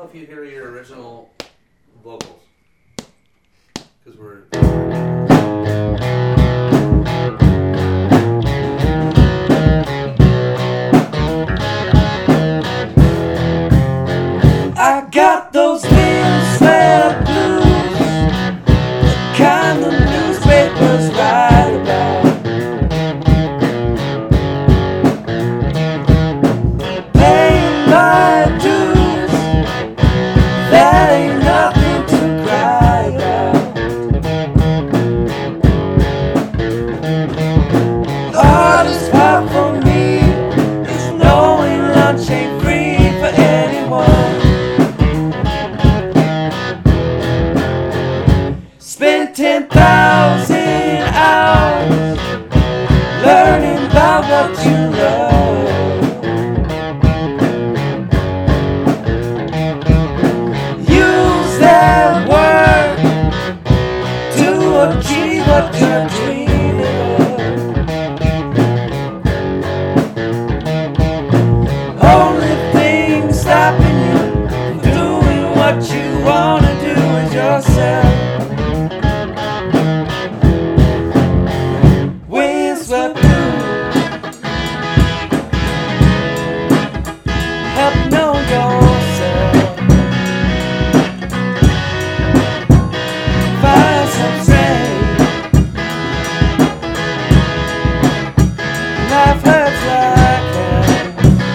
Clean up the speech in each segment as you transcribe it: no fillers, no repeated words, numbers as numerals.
if you hear your original vocals. Because we're... I got those windswept blues, the kind the newspapers write about. Paying my dues, that ain't nothing to cry about. The hardest part for me is knowing lunch ain't free for anyone. Spent 10,000 hours learning about what you love. Use that word to achieve what you're dreaming of. Only thing stopping you from doing what you wanna do is yourself. Windswept blues, help know yourself. Find some strength. Life hurts like hell.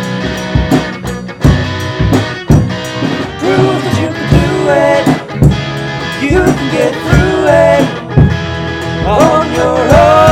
Prove that you can do it. You can get through it on your own.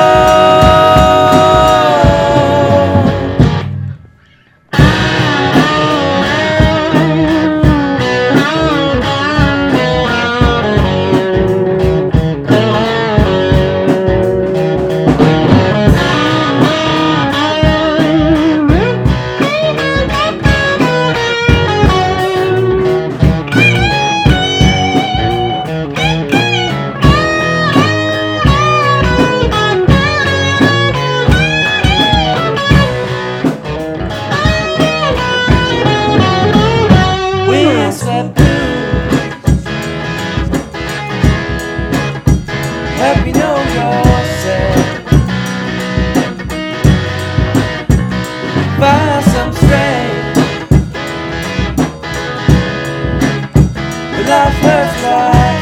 Windswept blues, help you know yourself. Find some strength. Life hurts like